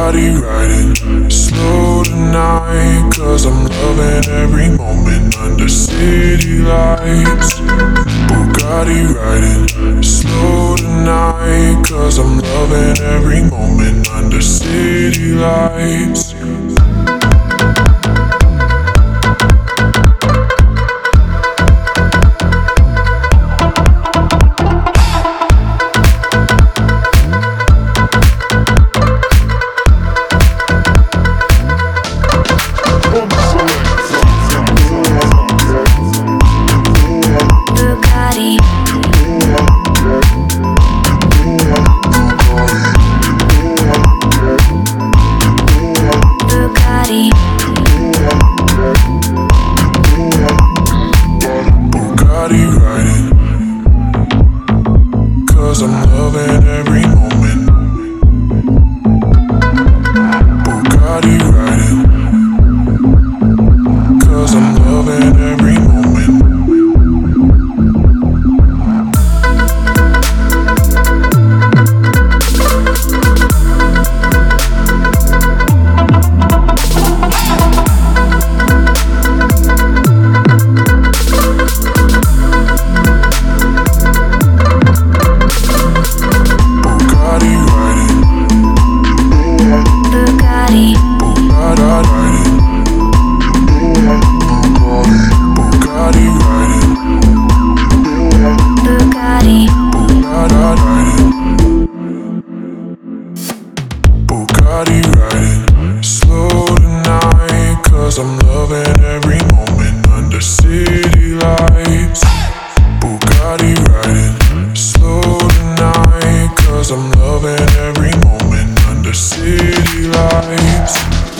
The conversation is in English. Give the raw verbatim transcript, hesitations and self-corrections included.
Bugatti riding slow tonight, cause I'm loving every moment under city lights. Bugatti riding slow tonight, cause I'm loving every moment under city lights. Bugatti riding, cause I'm loving every moment. Bugatti riding, cause I'm loving every moment. Bugatti riding slow tonight, cause I'm loving every moment under city lights. Bugatti riding slow tonight, cause I'm loving every moment under city lights.